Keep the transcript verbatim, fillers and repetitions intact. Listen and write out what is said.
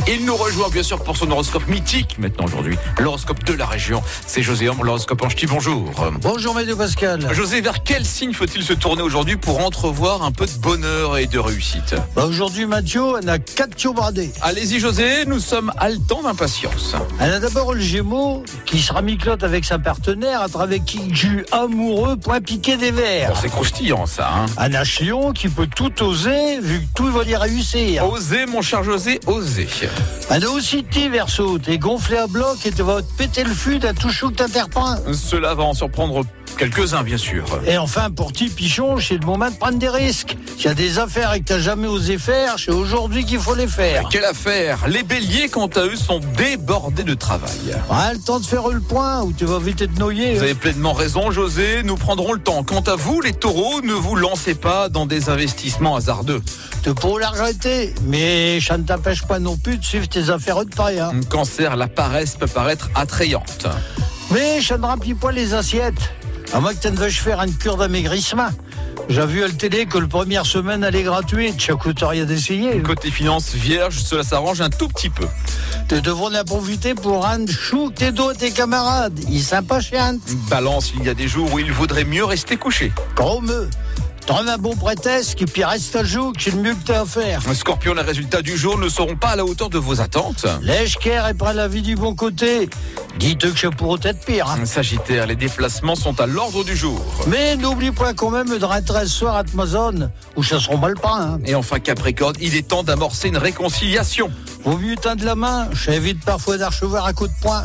Il nous rejoint bien sûr pour son horoscope mythique maintenant aujourd'hui. L'horoscope de la région. C'est José Ambre, l'horoscope en ch'ti. Bonjour. Bonjour Météo Pascal. José, vers quel signe faut-il se tourner aujourd'hui pour entrevoir un peu de bonheur et de réussite? Bah aujourd'hui Mathieu, on a quatre bradés. Allez-y José, nous sommes haletants d'impatience. Elle a d'abord le Gémeaux qui sera mi-clotte avec sa partenaire à travers qui du amoureux point piqué des verres. Bon, c'est croustillant ça. Hein. Un H Lion qui peut tout oser vu que tout va y réussir. Osez mon cher José, osez. Un Ocity Verseau, t'es gonflé à bloc et tu vas te péter le fût d'un tout chou que t'interprends. Cela va en surprendre quelques-uns bien sûr. Et enfin pour petit pichon, c'est le moment de prendre des risques. S'il y a des affaires et que t'as jamais osé faire, c'est aujourd'hui qu'il faut les faire. Quelle affaire? Les béliers quant à eux sont débordés de travail. Ah, le temps de faire le point ou tu vas vite te noyer. Vous avez pleinement raison José, nous prendrons le temps. Quant à vous les taureaux, ne vous lancez pas dans des investissements hasardeux. Tu peux la regretter, mais ça ne t'empêche pas non plus de suivre tes affaires de paille. Hein. Cancer, la paresse peut paraître attrayante. Mais ça ne remplit pas les assiettes. À moins que tu ne veuilles faire une cure d'amaigrissement. J'ai vu à la télé que la première semaine elle est gratuite, ça coûte rien d'essayer. Côté finances vierge, cela s'arrange un tout petit peu. Tu devrais en profiter pour rendre chou tes dos à tes camarades. Ils s'impatientent. Balance, il y a des jours où il vaudrait mieux rester couché. Comme eux. Trouve un bon prétexte qui puis reste à jour, que c'est le mieux que t'as à faire. Scorpion, les résultats du jour ne seront pas à la hauteur de vos attentes. Lèche-cœur et prends la vie du bon côté. Dites-eux que ça pourrait être pire. Hein. Sagittaire, les déplacements sont à l'ordre du jour. Mais n'oublie pas quand même de rentrer ce soir à Amazon, où ça sera mal pas. Hein. Et enfin Capricorne, il est temps d'amorcer une réconciliation. Vaut mieux tendre la main, ça évite parfois d'archevoir à coups de poing.